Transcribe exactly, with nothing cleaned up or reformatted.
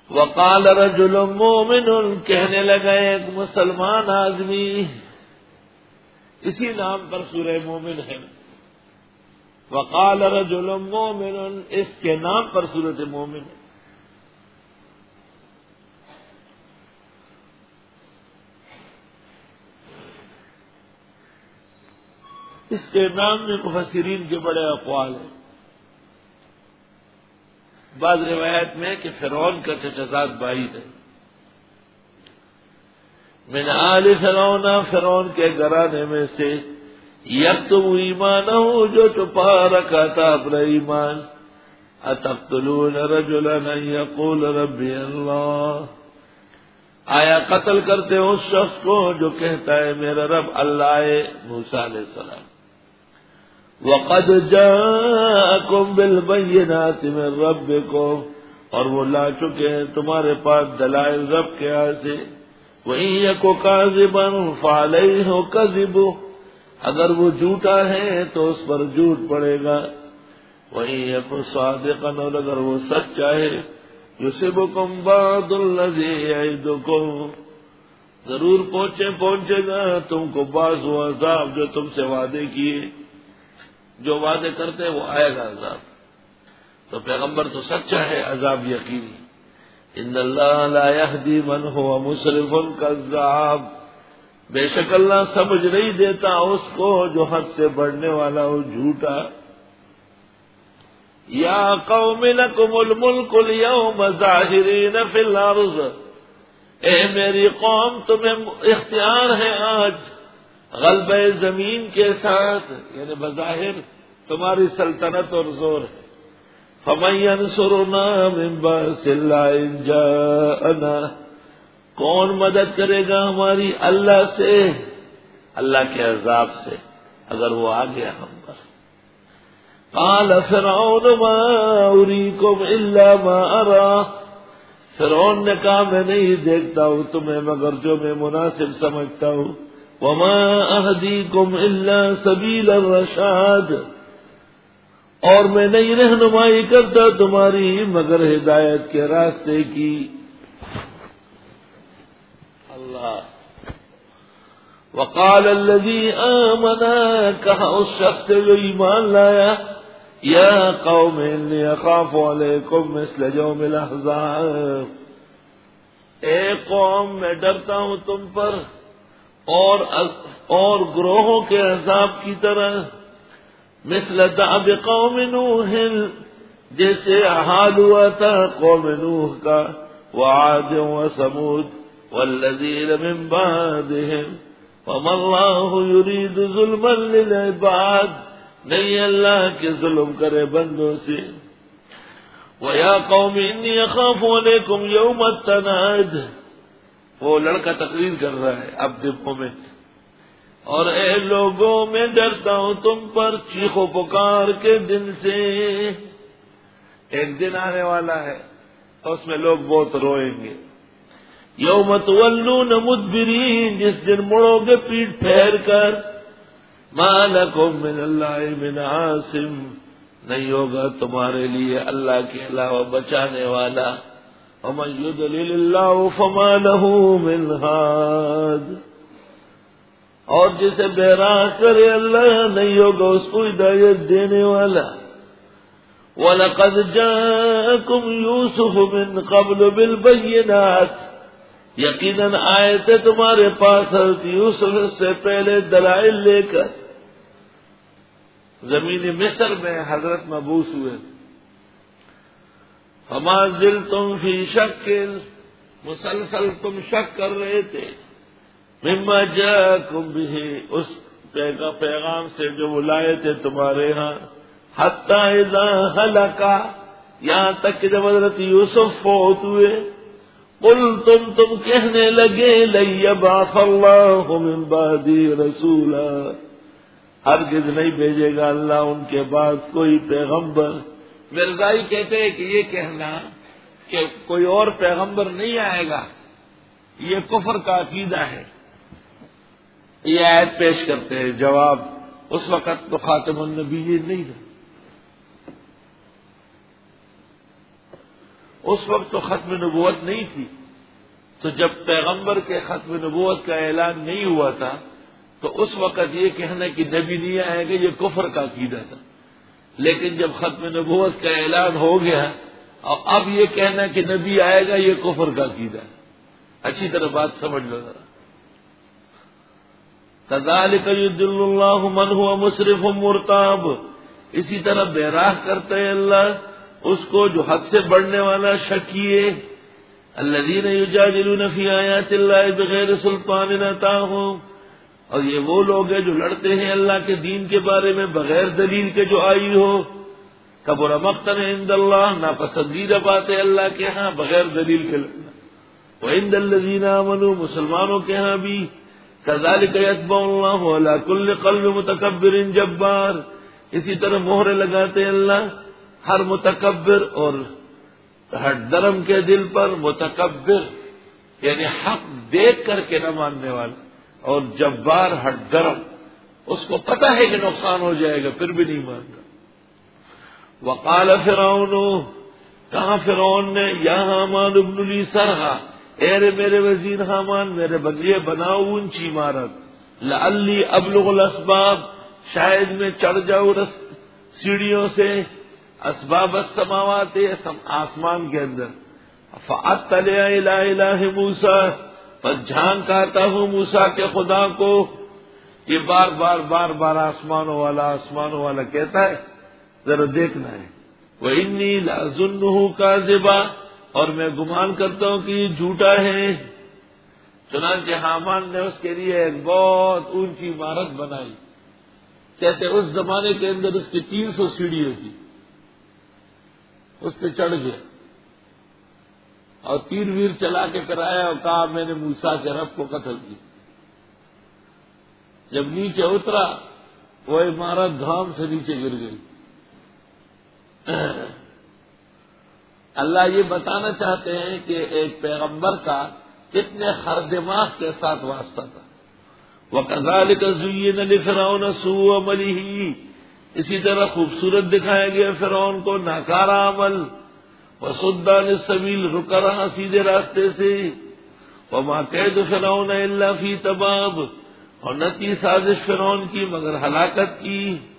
وقال رجل مومن، کہنے لگا ایک مسلمان آدمی، اسی نام پر سورہ مومن ہے، وقال رجل مومن، اس کے نام پر سورۃ مومن ہے۔ اس کے نام میں مفسرین کے بڑے اقوال ہیں۔ بعض روایت میں کہ فرعون کا چچزاد بھائی ہے، من آل فرعون، فرعون کے گھرانے میں سے، یکتم ایمانہ، جو چھپا رکھا تھا اپنا ایمان، اتقتلون رجلا ان یقول ربی اللہ، آیا قتل کرتے اس شخص کو جو کہتا ہے میرا رب اللہ ہے، موسیٰ علیہ السلام، وقد جاءکم بالبینات من ربکم، اور وہ لا چکے ہیں تمہارے پاس دلائل رب کے یہاں سے، وَإِن يَكُ كَاذِبًا فَعَلَيْهِ كَذِبُهُ، اگر وہ جھوٹا ہے تو اس پر جھوٹ پڑے گا، وَإِن يَكُ صَادِقًا، اور اگر وہ سچا ہے، يُصِبْكُم بَعْضُ الَّذِي يَعِدُكُم، ضرور پہنچے پہنچے گا تم کو بعض وہ عذاب جو تم سے وعدے کیے، جو وعدے کرتے وہ آئے گا عذاب۔ تو پیغمبر تو سچا ہے، عذاب یقینی۔ ان اللہ لا یہدی من هو مسرف کذاب، بے شک اللہ سمجھ نہیں دیتا اس کو جو حد سے بڑھنے والا ہو، جھوٹا۔ یا قوم لکم الملک اليوم ظاہرین فی الارض، اے میری قوم تمہیں اختیار ہے آج غلبہ زمین کے ساتھ، یعنی بظاہر تمہاری سلطنت اور زور ہے۔ فَمَن يَنصُرُنَا مِن بَأْسِ اللَّهِ إِن جَاءَنَا، کون مدد کرے گا ہماری اللہ سے، اللہ کے عذاب سے، اگر وہ آ گیا ہم پر۔ قَالَ فِرْعَوْنُ مَا أُرِيكُمْ إِلَّا مَا أَرَىٰ، فرعون نے کہا میں نہیں دیکھتا ہوں تمہیں مگر جو میں مناسب سمجھتا ہوں، وَمَا أَهْدِيكُمْ إِلَّا سَبِيلَ الرَّشَادِ، اور میں نہیں رہنمائی کرتا تمہاری مگر ہدایت کے راستے کی۔ اللہ۔ وقال الذي آمن، کہا اس شخص سے جو ایمان لایا، یا قوم انی اخاف علیکم مثل یوم الاحزاب، اے قوم میں ڈرتا ہوں تم پر اور اور گروہوں کے عذاب کی طرح، مثل دأب قوم نوح، جیسے حال ہوا تھا قوم نوح کا، وعاد وثمود والذین من بعدهم، وما اللہ یرید ظلما للعباد، نہیں اللہ کے ظلم کرے بندوں سے۔ وَيَا قَوْمِ إِنِّي أَخَافُ عَلَيْكُمْ يَوْمَ التَّنَادِ، وہ لڑکا تقریر کر رہا ہے اب دبوں میں، اور اے لوگوں میں ڈرتا ہوں تم پر چیخ و پکار کے دن سے، ایک دن آنے والا ہے اس میں لوگ بہت روئیں گے۔ یوم تولون مدبرین، جس دن مڑو گے پیٹ پھیر کر، ما لکم من اللہ من عاصم، نہیں ہوگا تمہارے لیے اللہ کے علاوہ بچانے والا، ومن یضلل اللہ فما له من ہاد، اور جسے بے راہ کرے اللہ نہیں ہوگا اس کو ہدایت دینے والا۔ وَلَقَدْ جَاءَكُمْ يُوسُفُ مِنْ قَبْلُ بِالْبَيِّنَاتِ، یقیناً آئے تھے تمہارے پاس حضرت یوسف سے پہلے دلائل لے کر، زمین مصر میں حضرت مبعوث ہوئے۔ فَمَا زِلْتُمْ فِي شَكٍّ، مسلسل تم شک کر رہے تھے، مما جاءکم بہ، اس پیغام سے جو وہ لائے تھے تمہارے ہاں، حتی اذا ہلکا، یہاں تک کہ جب حضرت یوسف فوت ہوئے، قلتم تم کہنے لگے لن یبعث اللہ من بعدی رسولا، ہرگز نہیں بھیجے گا اللہ ان کے بعد کوئی پیغمبر۔ مرزائی کہتے ہیں کہ یہ کہنا کہ کوئی اور پیغمبر نہیں آئے گا یہ کفر کا عقیدہ ہے۔ یہ آیت پیش کرتے ہیں، جواب اس وقت تو خاتم النبیین نہیں تھا۔ اس وقت تو ختم نبوت نہیں تھی، تو جب پیغمبر کے ختم نبوت کا اعلان نہیں ہوا تھا تو اس وقت یہ کہنا کہ نبی نہیں آئے گا یہ کفر کا عقیدہ تھا، لیکن جب ختم نبوت کا اعلان ہو گیا اور اب یہ کہنا کہ نبی آئے گا یہ کفر کا عقیدہ ہے۔ اچھی طرح بات سمجھ لو ذرا۔ کذالک یضل اللہ من هو مسرف مرتاب، اسی طرح بے راہ کرتا ہے اللہ اس کو جو حد سے بڑھنے والا شکی ہے۔ الذین یجادلون فی آیات اللہ بغیر سلطان اتاہم، اور یہ وہ لوگ ہیں جو لڑتے ہیں اللہ کے دین کے بارے میں بغیر دلیل کے جو آئی ہو۔ کبر مقتا عند اللہ، ناپسندیدہ بات ہے اللہ کے ہاں بغیر دلیل کے لڑنا۔ وعند الذین آمنوا، مسلمانوں کے ہاں بھی۔ کذالک یطبع اللہ علی کل قلب متکبر جبار، اسی طرح مہر لگاتے اللہ ہر متکبر اور ہر درم کے دل پر، متکبر یعنی حق دیکھ کر کے نہ ماننے والا، اور جبار ہر درم، اس کو پتہ ہے کہ نقصان ہو جائے گا پھر بھی نہیں مانتا۔ وقال فرعون، کہاں فرعون نے، یا حامان ابن لی سرحا، اے رے میرے وزیر حامان میرے بدلے بناؤ اونچی عمارت، لعلی ابلغ الاسباب، شاید میں چڑھ جاؤں رس سیڑھیوں سے، اسباب السماوات، آسمان کے اندر، فاطلع الی الہ موسیٰ، پر جھانک آتا ہوں موسیٰ کے خدا کو۔ یہ بار بار بار بار آسمانوں والا آسمانوں والا کہتا ہے، ذرا دیکھنا ہے۔ وَإِنِّي لَأَظُنُّهُ كَاذِبًا، اور میں گمان کرتا ہوں کہ یہ جھوٹا ہے۔ چنانچہ حامان نے اس کے لیے ایک بہت اونچی عمارت بنائی، کہتے اس زمانے کے اندر اس کی تین سو سیڑھیاں تھی، اس پہ چڑھ گیا اور تیر ویر چلا کے کرایا اور کہا میں نے موسیٰ کے رب کو قتل کی۔ جب نیچے اترا وہ عمارت دھام سے نیچے گر گئی۔ اللہ یہ بتانا چاہتے ہیں کہ ایک پیغمبر کا کتنے خر دماغ کے ساتھ واسطہ تھا۔ وَكَذَلِكَ زُيِّنَ لِفِرْعَوْنَ سُوءُ عَمَلِهِ، اسی طرح خوبصورت دکھایا گیا فرعون کو ناکارہ عمل، وَصُدَّ عَنِ السَّبِيلِ، رکا رہا سیدھے راستے سے، وَمَا كَيْدُ فِرْعَوْنَ إِلَّا فِي تَبَابٍ، اور نہ تھی سازش فرعون کی مگر ہلاکت کی۔